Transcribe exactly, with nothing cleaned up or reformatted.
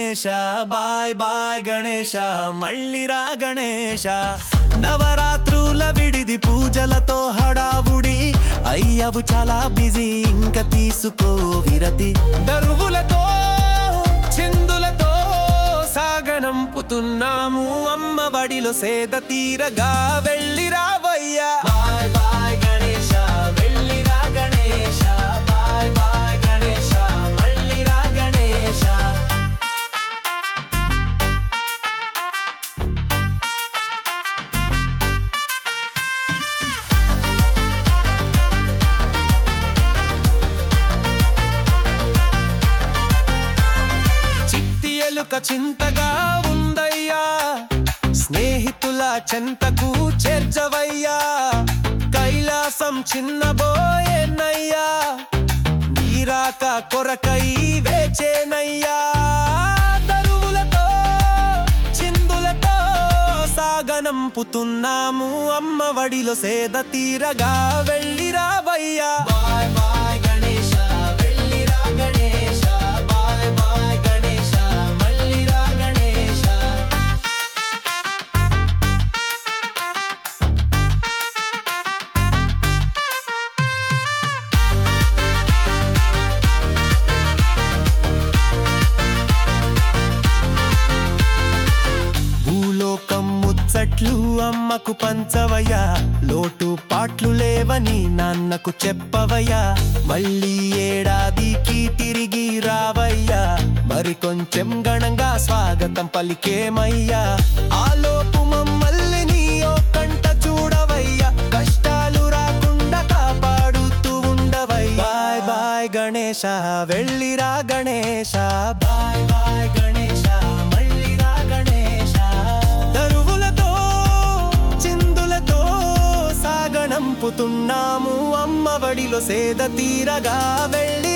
Ganesha bye bye Ganesha మళ్ళీ రా గణేశ. నవరాత్రుల విడిది పూజలతో హడావుడి అయ్యవు చాలా బిజీ ఇంక తీసుకో విరతి. దరువులతో చిందులతో సాగనంపుతున్నాము అమ్మ బడిలో సేద తీరగా వెళ్ళి రావయ్యా. బాయ్ బాయ్ గణేశ వెళ్ళి రా గణేశ బాయ్ బాయ్ గణేశ మళ్ళీ రా గణేశ. చిట్టియలుక చింతగా ఉందయ్యా స్నేహితుల చెంతకు చేర్చవయ్యా. కైలాసం చిన్నబోయేనయ్యా నీరాక కొరకై వేచేనయ్యా. దరువులతో చిందులతో సాగనంపుతున్నాము అమ్మ వడిలో సేద తీరగా వెళ్ళి రావయ్యా. బాయ్ బాయ్ గణేశ వెళ్ళి రా గణేశ బాయ్ బాయ్ గణేశ మళ్ళీ రా గణేశ. భూలోకం ముచ్చట్లు అమ్మకు పంచవయ్యా. లోటు పాట్లు లేవని నాన్నకు చెప్పవయ్యా. మళ్ళీ ఏడాదికి తిరిగి రావయ్యా. మరి కొంచెం ఘనంగా స్వాగతం పలికేమయ్యా. ఆలోపు మమ్మల్ని నీ ఓ కంట చూడవయ్యా. కష్టాలు రాకుండా కాపాడుతూ ఉండవయ్యా. బాయ్ బాయ్ గణేశ వెళ్ళి రా గణేశ బాయ్ బాయ్ గణేశ మళ్ళీ రా గణేశ. దరువులతో చిందులతో సాగనంపుతున్నాము అమ్మ బడిలో సేద తీరగా వెళ్ళి